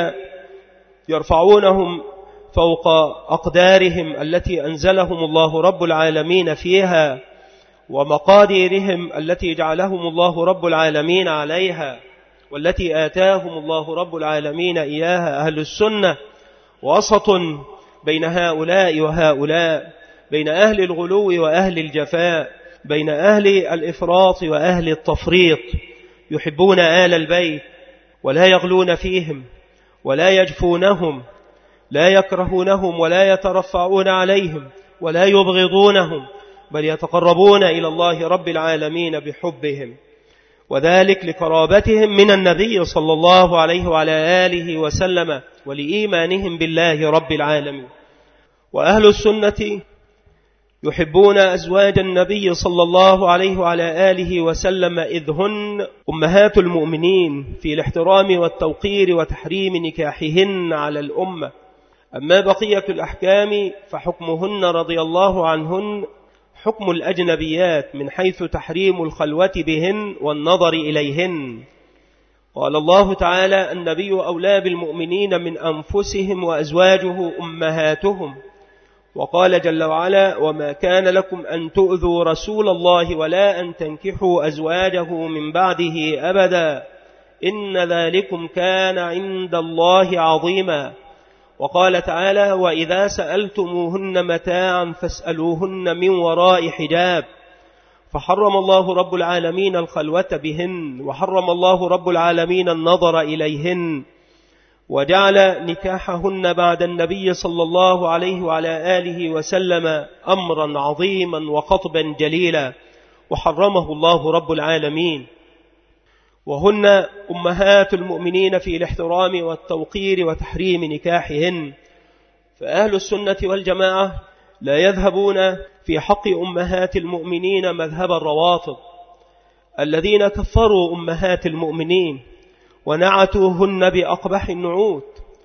يرفعونهم فوق أقدارهم التي أنزلهم الله رب العالمين فيها ومقاديرهم التي جعلهم الله رب العالمين عليها والتي آتاهم الله رب العالمين إياها. أهل السنة وسط بين هؤلاء وهؤلاء، بين أهل الغلو وأهل الجفاء، بين أهل الإفراط وأهل التفريط. يحبون آل البيت ولا يغلون فيهم ولا يجفونهم، لا يكرهونهم ولا يترفعون عليهم ولا يبغضونهم، بل يتقربون إلى الله رب العالمين بحبهم، وذلك لقرابتهم من النبي صلى الله عليه وعلى آله وسلم ولإيمانهم بالله رب العالمين. وأهل السنة يحبون أزواج النبي صلى الله عليه وعلى آله وسلم إذ هن أمهات المؤمنين في الاحترام والتوقير وتحريم نكاحهن على الأمة. أما بقية الأحكام فحكمهن رضي الله عنهن حكم الأجنبيات من حيث تحريم الخلوة بهن والنظر إليهن. قال الله تعالى: النبي أولى بالمؤمنين من أنفسهم وأزواجه أمهاتهم. وقال جل وعلا: وما كان لكم أن تؤذوا رسول الله ولا أن تنكحوا أزواجه من بعده أبدا إن ذلكم كان عند الله عظيما. وقال تعالى: وإذا سألتموهن متاعا فاسألوهن من وراء حجاب. فحرم الله رب العالمين الخلوة بهن، وحرم الله رب العالمين النظر إليهن، وجعل نكاحهن بعد النبي صلى الله عليه وعلى آله وسلم أمرا عظيما وخطبا جليلا، وحرمه الله رب العالمين. وهن أمهات المؤمنين في الاحترام والتوقير وتحريم نكاحهن. فأهل السنة والجماعة لا يذهبون في حق أمهات المؤمنين مذهب الروافض الذين كفروا أمهات المؤمنين ونعتوهن بأقبح النعوت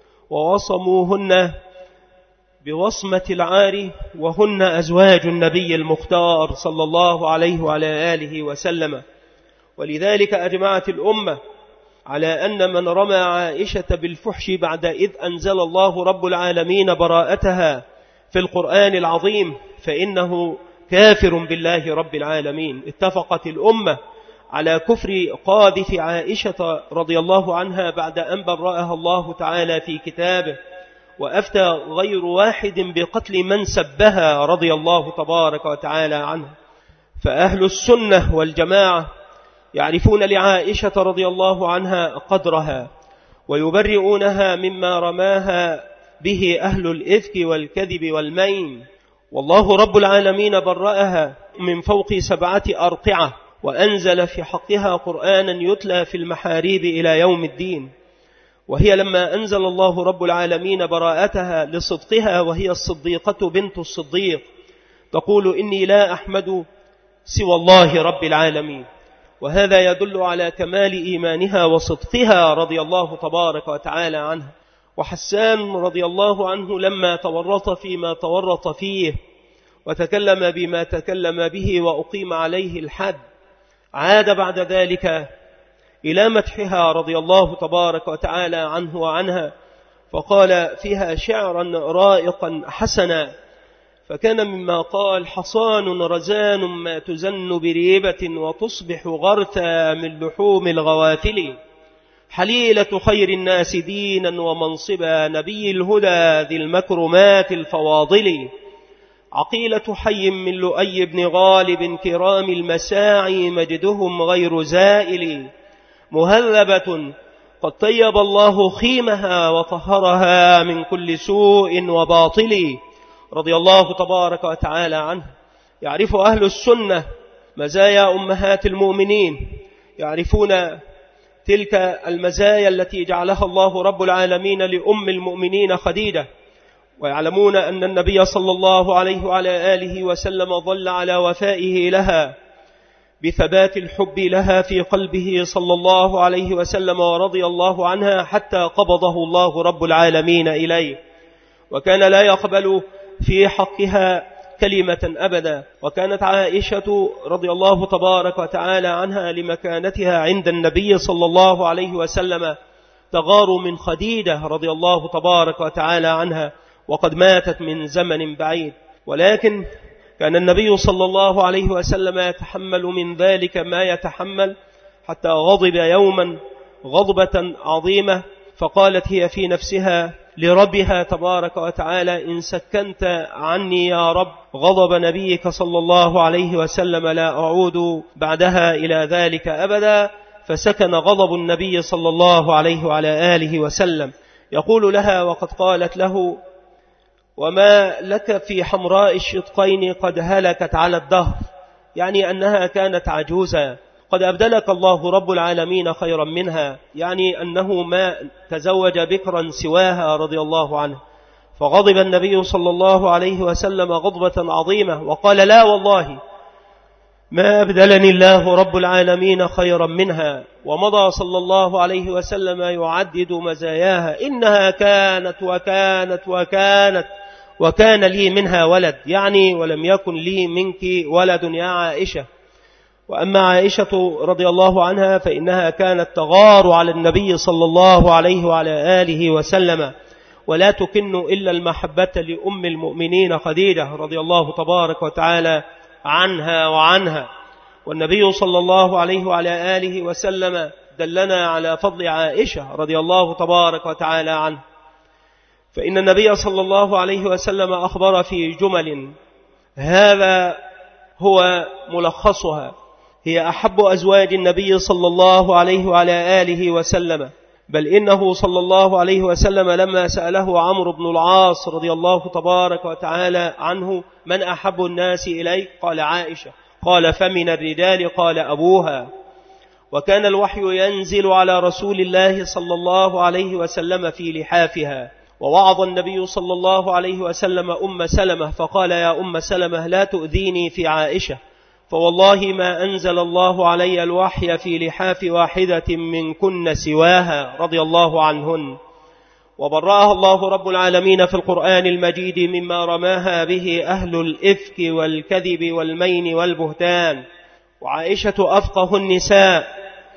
ووصموهن بوصمة العار، وهن أزواج النبي المختار صلى الله عليه وعلى آله وسلم. ولذلك أجمعت الأمة على أن من رمى عائشة بالفحش بعد إذ أنزل الله رب العالمين براءتها في القرآن العظيم فإنه كافر بالله رب العالمين. اتفقت الأمة على كفر قاذف عائشة رضي الله عنها بعد أن برأها الله تعالى في كتابه، وأفتى غير واحد بقتل من سبها رضي الله تبارك وتعالى عنها. فأهل السنة والجماعة يعرفون لعائشة رضي الله عنها قدرها، ويبرئونها مما رماها به أهل الإفك والكذب والمين. والله رب العالمين برأها من فوق سبعة أرقعة، وأنزل في حقها قرآنا يتلى في المحاريب إلى يوم الدين. وهي لما أنزل الله رب العالمين براءتها لصدقها، وهي الصديقة بنت الصديق، تقول إني لا أحمد سوى الله رب العالمين. وهذا يدل على كمال إيمانها وصدقها رضي الله تبارك وتعالى عنها. وحسان رضي الله عنه لما تورط فيما تورط فيه وتكلم بما تكلم به وأقيم عليه الحد، عاد بعد ذلك إلى مدحها رضي الله تبارك وتعالى عنه وعنها، فقال فيها شعرا رائقا حسنا، فكان مما قال: حصان رزان ما تزن بريبة وتصبح غرثا من لحوم الغوافل، حليلة خير الناس دينا ومنصبا، نبي الهدى ذي المكرمات الفواضل، عقيلة حي من لؤي بن غالب كرام المساعي مجدهم غير زائل، مهذبة قد طيب الله خيمها وطهرها من كل سوء وباطل، رضي الله تبارك وتعالى عنه. يعرف أهل السنة مزايا أمهات المؤمنين، يعرفون تلك المزايا التي جعلها الله رب العالمين لأم المؤمنين خديجة، ويعلمون أن النبي صلى الله عليه وعلى آله وسلم ظل على وفائه لها بثبات الحب لها في قلبه صلى الله عليه وسلم، ورضي الله عنها حتى قبضه الله رب العالمين إليه، وكان لا يقبل في حقها كلمة أبدا. وكانت عائشة رضي الله تبارك وتعالى عنها لمكانتها عند النبي صلى الله عليه وسلم تغار من خديجة رضي الله تبارك وتعالى عنها، وقد ماتت من زمن بعيد، ولكن كان النبي صلى الله عليه وسلم يتحمل من ذلك ما يتحمل، حتى غضب يوما غضبة عظيمة، فقالت هي في نفسها لربها تبارك وتعالى: إن سكنت عني يا رب غضب نبيك صلى الله عليه وسلم لا أعود بعدها إلى ذلك أبدا. فسكن غضب النبي صلى الله عليه وعلى آله وسلم. يقول لها وقد قالت له: وما لك في حمراء الشدقين قد هلكت على الدهر، يعني أنها كانت عجوزة، قد أبدلك الله رب العالمين خيرا منها، يعني أنه ما تزوج بكرا سواها رضي الله عنه. فغضب النبي صلى الله عليه وسلم غضبة عظيمة وقال: لا والله ما أبدلني الله رب العالمين خيرا منها. ومضى صلى الله عليه وسلم يعدد مزاياها: إنها كانت وكانت وكانت وكان لي منها ولد، يعني ولم يكن لي منك ولد يا عائشة. وأما عائشة رضي الله عنها فإنها كانت تغار على النبي صلى الله عليه وعلى آله وسلم، ولا تكن إلا المحبة لأم المؤمنين خديجة رضي الله تبارك وتعالى عنها وعنها. والنبي صلى الله عليه وعلى آله وسلم دلنا على فضل عائشة رضي الله تبارك وتعالى عنه، فإن النبي صلى الله عليه وسلم أخبر في جمل، هذا هو ملخصها: هي أحب أزواج النبي صلى الله عليه وعلى آله وسلم. بل إنه صلى الله عليه وسلم لما سأله عمرو بن العاص رضي الله تبارك وتعالى عنه: من أحب الناس إليك؟ قال: عائشة. قال: فمن الرجال؟ قال: أبوها. وكان الوحي ينزل على رسول الله صلى الله عليه وسلم في لحافها. ووعظ النبي صلى الله عليه وسلم أم سلمة فقال: يا أم سلمة لا تؤذيني في عائشة، فوالله ما أنزل الله علي الوحي في لحاف واحدة من كن سواها، رضي الله عنهن. وبرأها الله رب العالمين في القرآن المجيد مما رماها به أهل الإفك والكذب والمين والبهتان. وعائشة أفقه النساء،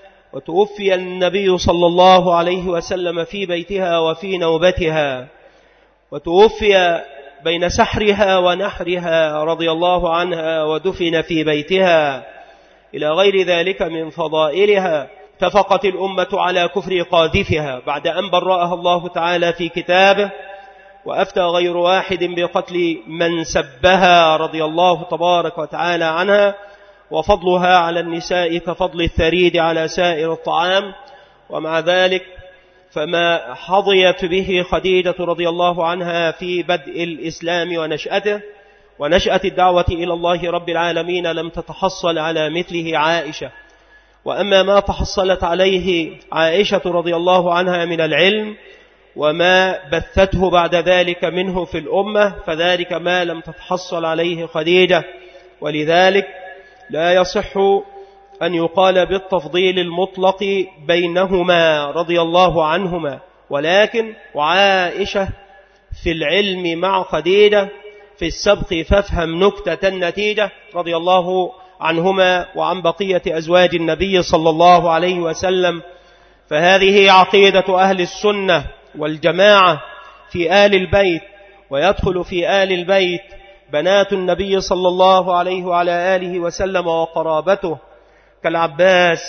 وتوفي النبي صلى الله عليه وسلم في بيتها وفي نوبتها، وتوفي بين سحرها ونحرها رضي الله عنها ودفن في بيتها إلى غير ذلك من فضائلها، اتفقت الأمة على كفر قاذفها بعد أن برأها الله تعالى في كتابه، وأفتى غير واحد بقتل من سبها رضي الله تبارك وتعالى عنها، وفضلها على النساء كفضل الثريد على سائر الطعام. ومع ذلك فما حظيت به خديجة رضي الله عنها في بدء الإسلام ونشأته ونشأة الدعوة إلى الله رب العالمين لم تتحصل على مثله عائشة. وأما ما تحصلت عليه عائشة رضي الله عنها من العلم وما بثته بعد ذلك منه في الأمة فذلك ما لم تتحصل عليه خديجة، ولذلك لا يصح أن يقال بالتفضيل المطلق بينهما رضي الله عنهما، ولكن وعائشة في العلم مع خديجة في السبق فافهم نكتة النتيجة رضي الله عنهما وعن بقية أزواج النبي صلى الله عليه وسلم. فهذه عقيدة أهل السنة والجماعة في آل البيت، ويدخل في آل البيت بنات النبي صلى الله عليه وعلى آله وسلم وقرابته كالعباس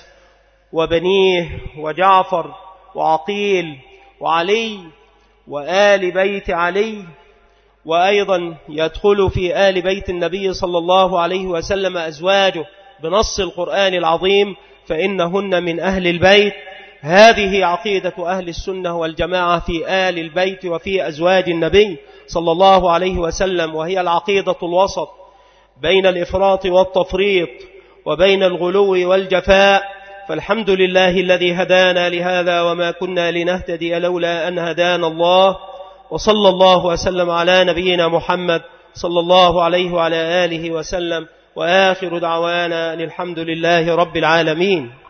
وبنيه وجعفر وعقيل وعلي وآل بيت علي، وأيضا يدخل في آل بيت النبي صلى الله عليه وسلم أزواجه بنص القرآن العظيم فإنهن من أهل البيت. هذه عقيدة أهل السنة والجماعة في آل البيت وفي أزواج النبي صلى الله عليه وسلم، وهي العقيدة الوسط بين الإفراط والتفريط وبين الغلو والجفاء. فالحمد لله الذي هدانا لهذا وما كنا لنهتدي لولا أن هدانا الله، وصلى الله وسلم على نبينا محمد صلى الله عليه وعلى آله وسلم، وآخر دعوانا الحمد لله رب العالمين.